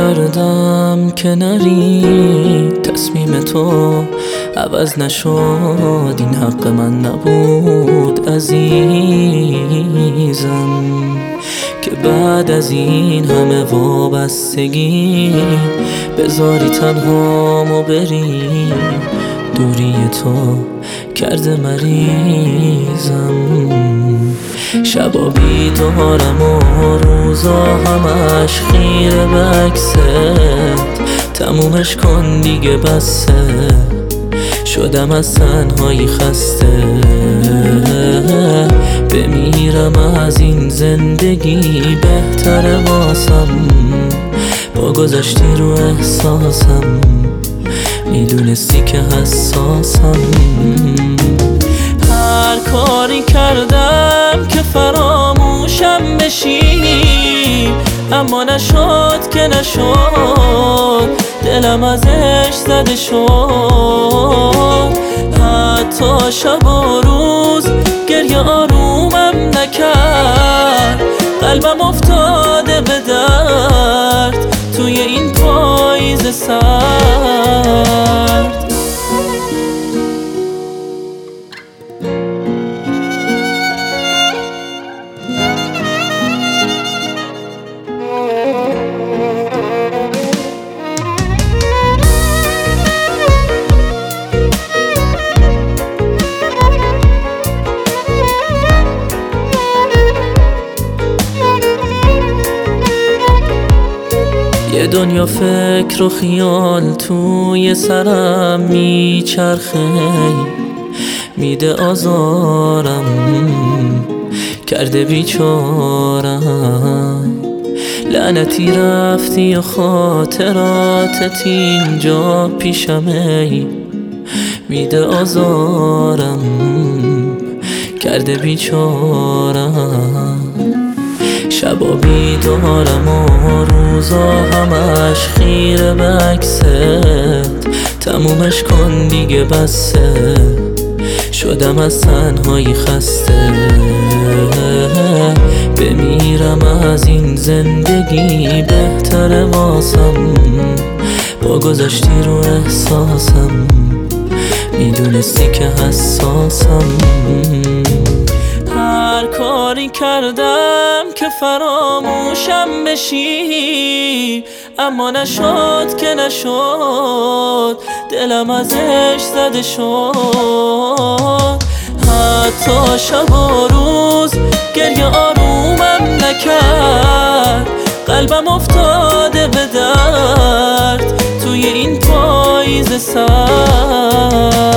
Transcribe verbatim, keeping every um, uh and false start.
کردم که نری، تصمیم تو عوض نشد، این حق من نبود عزیزم، که بعد از این همه وابستگی بذاری تنهامو بری. دوری تو کرده مریضم، شبا بیدارم و روزا همش خیره به عکست. تمومش کن دیگه بسه، شدم از تنهایی خسته. بمیرم از این زندگی بهتره واسم، با گذشتی رو احساسم، میدونستی که حساسم. هر کاری کردم که فراموشم بشی، اما نشد که نشد، دلم ازش زده شد. حتی شب و روز گریه آرومم نکرد، قلبم افتاده به درد توی این پاییز سرد. یه دنیا فکر و خیال توی سرم میچرخه، میده آزارم، کرده بیچارم. لعنتی رفتی و خاطراتت اینجا پیشمه، میده آزارم، کرده بیچارم. شبا بیدارم و روزا همش خیره به عکست. تمومش کن دیگه بسه، شدم از تنهایی خسته. بمیرم از این زندگی بهتره واسم، با گذشتی رو احساسم، میدونستی که حساسم. هر کاری کردم که فراموشم بشی، اما نشد که نشد، دلم ازش زده شد. حتی شب و روز گریه آرومم نکرد، قلبم افتاده به درد توی این پاییز سرد.